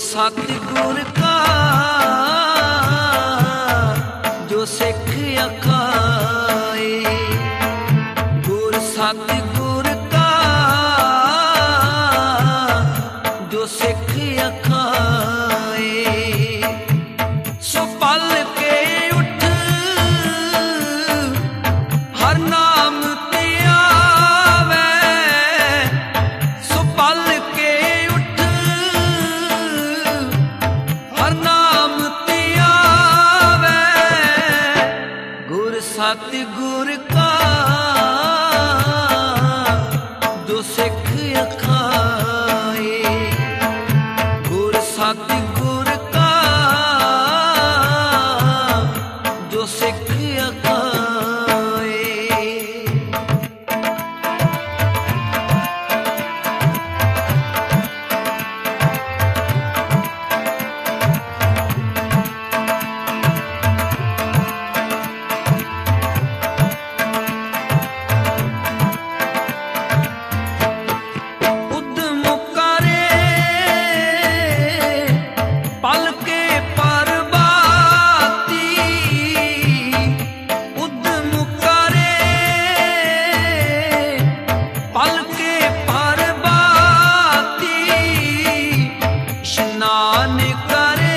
सतगुर का जो सिख अखाए, गुर सतगुर का जो सिख अखाए। सो पल के उठ हर नाम ते आवे, सो पल के उठ हर नाम ते आवे। गुर सतगुर का जो सिख अखाए, गुर सतगुर का जो सिख अखाए। उद्दम करे पल के परबाती, उद्दम करे पल के परबाती। स्नान करे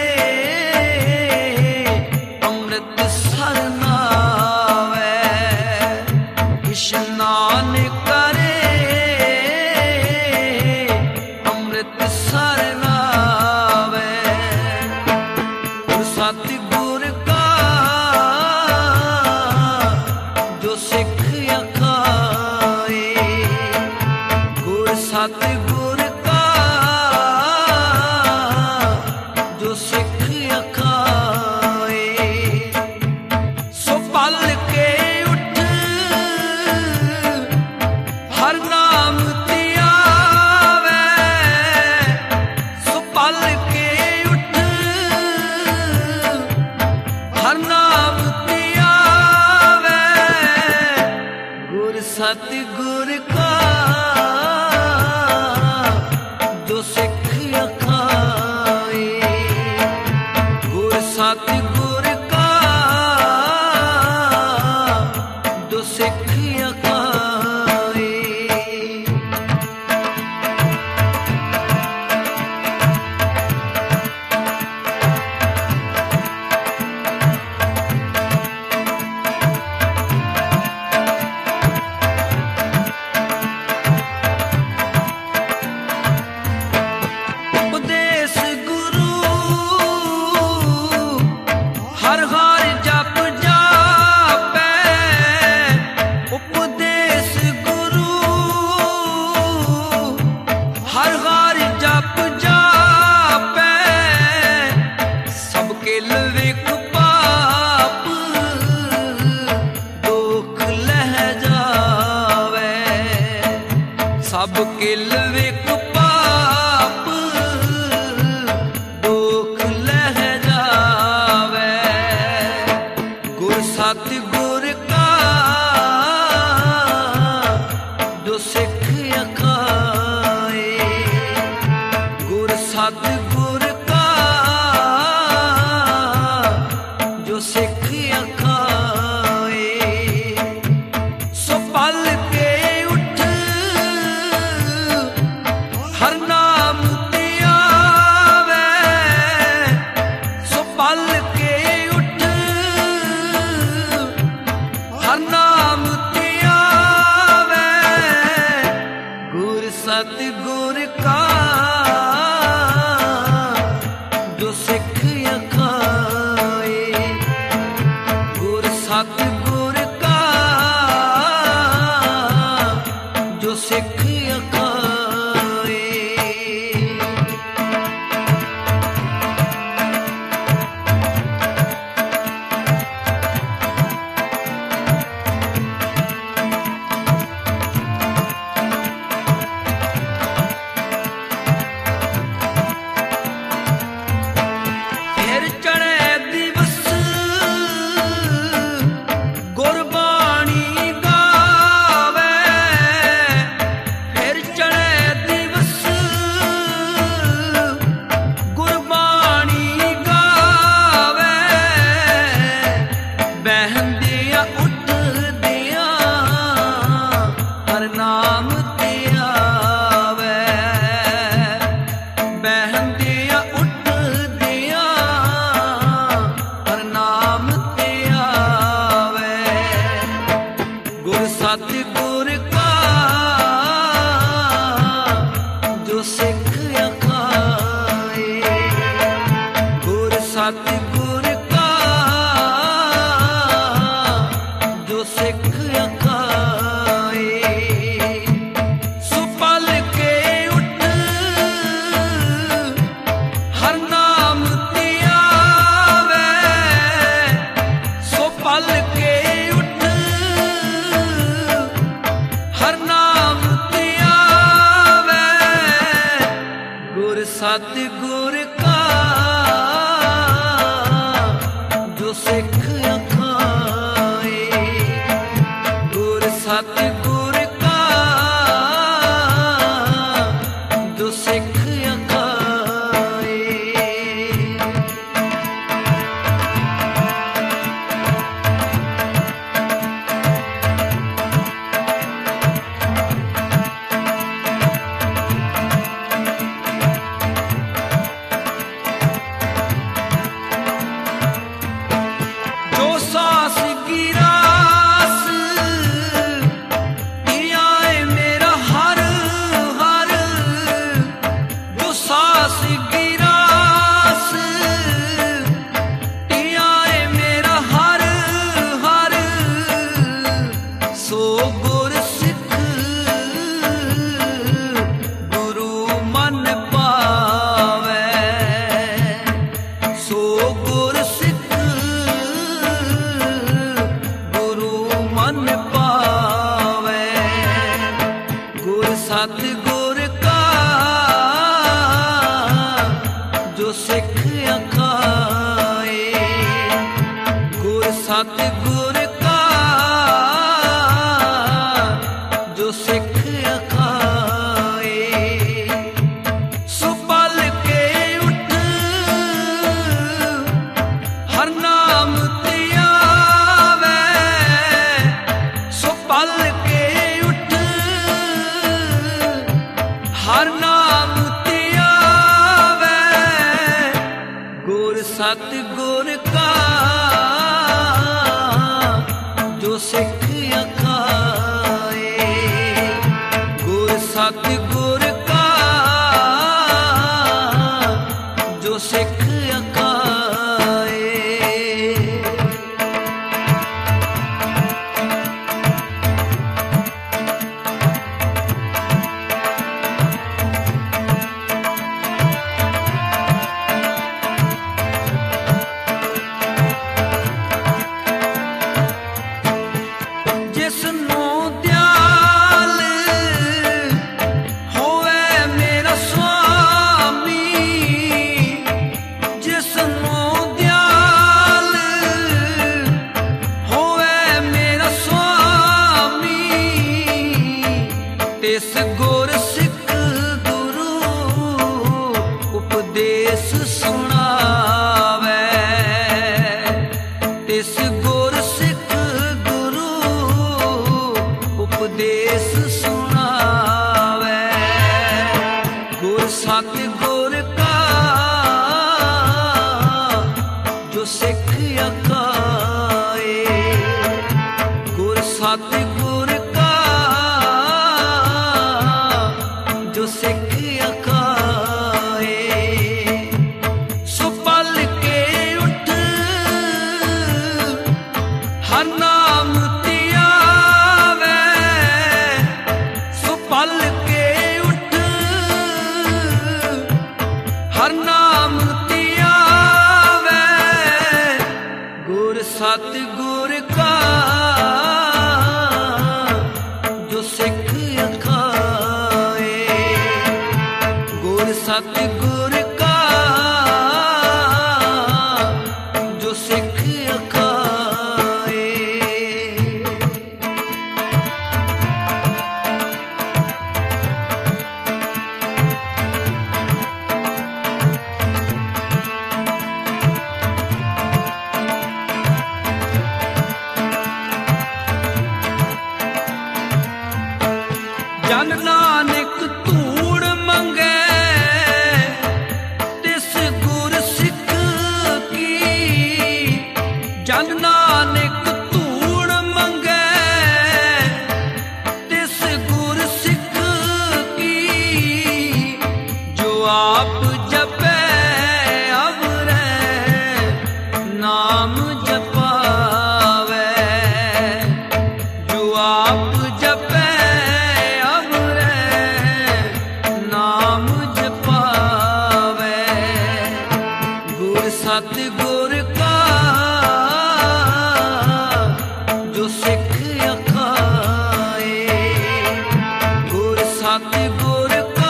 अमृत सर नावे, स्नान करे अमृत सर नावे। गुर सतगुर का जो सिख अखाए, गुर सतगुर का जो सिख अखाए। सो पल के उठ हर नाम ते आवे, सो पल के उठ हर नाम ते आवे। गुर सतगुर का जो सिख अखाए, गुर सतगुर का जो सिख अखाए। उपदेश गुरु हर हर जप जापै, उपदेश गुरु हर हर जप जापै। सबके लविक पाप दुख लह जावे, सबके लविक पाप दुख लह जावे। गुर सतगुर का जो सिख अखाए, गुर सतगुर का जो सिख अखाए। सो पल के उठ हर नाम ते आवे, सो पल के उठ हर नाम ते आवे। गुर सतगुर का जो सिख अखाए, गुर सतगुर का जो सिख अखाए। फिर चढ़े दिवस ਬਹਿੰਦਿਆਂ ਉੱਠਦਿਆਂ ਹਰ ਨਾਮ ਤੇ ਆਵੇ, ਬਹਿੰਦਿਆਂ ਉੱਠਦਿਆਂ ਹਰ ਨਾਮ ਤੇ ਆਵੇ। ਗੁਰ ਸਤਿਗੁਰ ਕਾ ਜੋ ਸਿੱਖ ਅਖਾਏ, ਗੁਰ ਸਤਿਗੁਰ ਕਾ ਜੋ ਸਿੱਖ ਅਖਾਏ। ਸੋ ਪਲ ਕੇ ਉੱਠ ਹਰ ਨਾਮ ਤੇ ਆਵੇ, ਸੋ ਪਲ ਕੇ ਉੱਠ ਹਰ ਨਾਮ ਤੇ ਆਵੇ। ਗੁਰ ਸਤਿਗੁਰ ਕਾ ਜੋ ਸਿੱਖ ਅਖਾਏ, ਗੁਰ ਸਤਿਗੁਰ ਕਾ ਜੋ ਸਿੱਖ ਅਖਾਏ। ਜੋ ਸਾਸ ਗਿਰਾਸ ਧਿਆ ਏ ਮੇਰਾ ਹਰ ਹਰ, ਜੋ ਸਾਸ ਗਿਰਾਸ ਧਿਆ ਏ ਮੇਰਾ ਹਰ ਹਰ। ਸੋ ਗੁਰ ਸਿੱਖ ਗੁਰੂ ਮਨ ਪਾਵੇ, ਸੋ ਗੁਰ ਸਿੱਖ ਗੁਰੂ ਮਨ ਪਾਵੇ। ਗੁਰ ਸਤਿਗੁਰ ਕਾ ਜੋ ਸਿੱਖ ਅਖਾਏ, ਗੁਰ ਸਤਿਗੁਰ ਕਾ ਜੋ ਸਿੱਖ ਅਖਾਏ। ਸੋ ਪਲ ਕੇ ਉੱਠ ਹਰ ਨਾਮ ਤੇ ਆਵੇ, ਸੋ ਪਲ ਕੇ ਉੱਠ ਹਰ ਨਾਮ ਤੇ ਆਵੇ। ਗੁਰ ਸਤਿਗੁਰ ਕਾ ਜੋ ਸਿੱਖ ਅਖਾਏ, ਗੁਰ ਸਤਿਗੁਰ ਕਾ ਜੋ ਸਿੱਖ ਅਖਾਏ। ਜਿਸ ਨੂੰ ਦਿਆਲ ਹੋਵੇ ਮੇਰਾ ਸੁਆਮੀ, ਜਿਸ ਨੂੰ ਦਿਆਲ ਹੋਵੇ ਮੇਰਾ ਸੁਆਮੀ। ਤਿਸ ਗੁਰ ਸਿੱਖ ਗੁਰੂ ਉਪਦੇਸ਼ ਸੁਣਾਵੇ, ਤਿਸ ਗੁਰ ਸਿੱਖ ਗੁਰੂ ਉਪਦੇਸ਼ ਸੁਣਾਵੇ। ਗੁਰ ਸਤਿਗੁਰ ਕਾ ਜੋ ਸਿੱਖ ਅਖਾਏ, ਗੁਰ ਸਤਿਗੁਰ ਕਾ ਜੋ ਸਿੱਖ ਅਖਾਏ। ਸੋ ਪਲ ਕੇ ਉੱਠ ਹਰ ਨਾਮ ਤੇ ਆਵੇ, ਸੋ ਪਲ ਕੇ ਉੱਠ ਹਰ ਨਾਮ ਤੇ ਆਵੇ। ਗੁਰ ਸਤਿਗੁਰ ਕਾ ਜੋ ਸਿੱਖ ਅਖਾਏ, ਗੁਰ ਸਤਿਗੁਰ ਕਾ ਜੋ ਸਿੱਖ ਅਖਾਏ। ਨਾਨਕ ਧੂੜ ਮੰਗੈ ਤਿਸ ਗੁਰ ਸਿੱਖ ਕੀ, ਜੋ ਆਪ ਜਪੈ ਅਵਰੈ ਨਾਮ ਜਪਾਵੈ, ਜੋ ਆਪ ਜਪੈ ਅਵਰੈ ਨਾਮ ਜਪਾਵੈ। ਗੁਰ ਸਤਿਗੁਰ ਕਾ ਜੋ ਸਿੱਖ ਅਖਾਏ, ਗੁਰ ਸਤਿਗੁਰ ਕਾ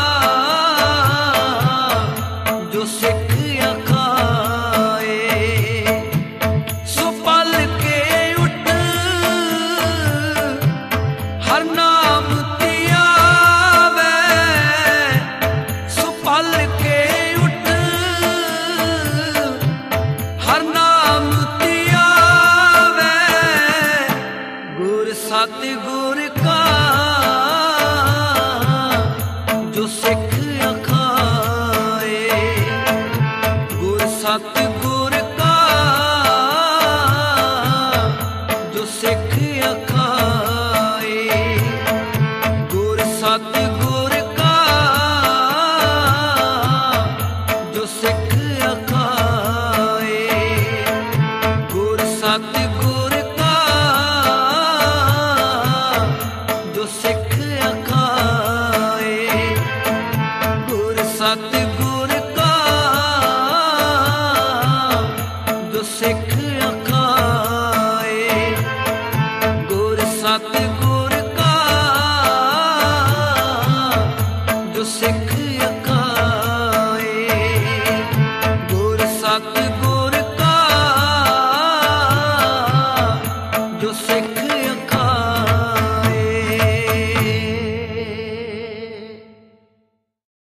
ਜੋ ਸਿੱਖ ਅਖਾਏ। ਸੋ ਪਲ ਕੇ ਉੱਠ ਹਰ ਨਾਮ ਧਿਆਵੈ, ਸੋ ਪਲ ਕੇ ਉੱਠ ਹਰ ਨਾਮ ਧਿਆਵੈ। ਗੁਰ ਸਤਿਗੁਰ ਕਾ ਜੋ ਸਿੱਖ ਅਖਾਏ, ਗੁਰ ਸਤਿਗੁਰ ਕਾ ਜੋ ਸਿੱਖ ਅਖਾਏ, ਗੁਰ ਸਤਿਗੁਰ ਕਾ ਜੋ ਸਿੱਖ ਅਖਾਏ, ਗੁਰ ਸਤਿਗੁਰ ਕਾ ਜੋ ਸਿੱਖ ਅਖਾਏ, ਗੁਰ ਸਤਿਗੁਰ ਕਾ ਜੋ ਸਿੱਖ ਅਖਾਏ, ਗੁਰ ਸਤਿਗੁਰ ਕਾ ਜੋ ਸਿੱਖ